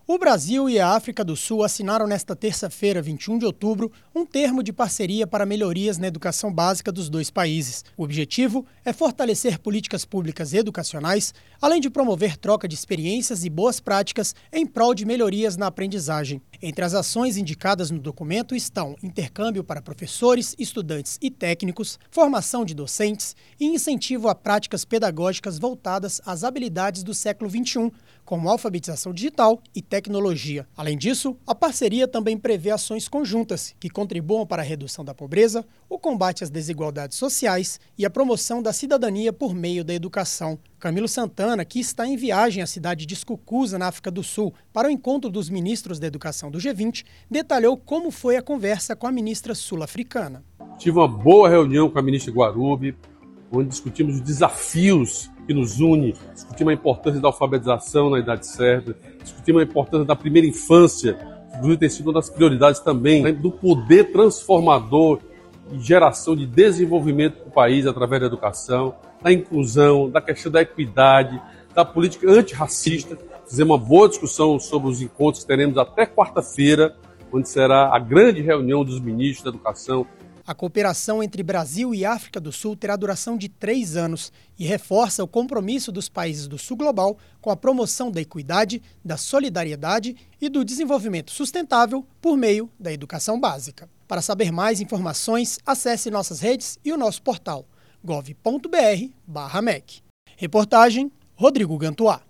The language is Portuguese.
O Brasil e a África do Sul assinaram nesta terça-feira, 21 de outubro, um termo de parceria para melhorias na educação básica dos dois países. O objetivo é fortalecer políticas públicas educacionais, além de promover troca de experiências e boas práticas em prol de melhorias na aprendizagem. Entre as ações indicadas no documento estão intercâmbio para professores, estudantes e técnicos, formação de docentes e incentivo a práticas pedagógicas voltadas às habilidades do século XXI, como alfabetização digital e tecnologia. Além disso, a parceria também prevê ações conjuntas que contribuam para a redução da pobreza, o combate às desigualdades sociais e a promoção da cidadania por meio da educação. Camilo Santana, que está em viagem à cidade de Skukuza, na África do Sul, para o encontro dos ministros da educação do G20, detalhou como foi a conversa com a ministra sul-africana. Tive uma boa reunião com a ministra Guarubi, onde discutimos os desafios que nos unem, discutimos a importância da alfabetização na idade certa, discutimos a importância da primeira infância, que inclusive tem sido uma das prioridades também, né, do poder transformador e geração de desenvolvimento do país através da educação, da inclusão, da questão da equidade, da política antirracista. Fizemos uma boa discussão sobre os encontros que teremos até quarta-feira, onde será a grande reunião dos ministros da educação. A cooperação entre Brasil e África do Sul terá duração de 3 anos e reforça o compromisso dos países do Sul Global com a promoção da equidade, da solidariedade e do desenvolvimento sustentável por meio da educação básica. Para saber mais informações, acesse nossas redes e o nosso portal gov.br/mec. Reportagem Rodrigo Gantuá.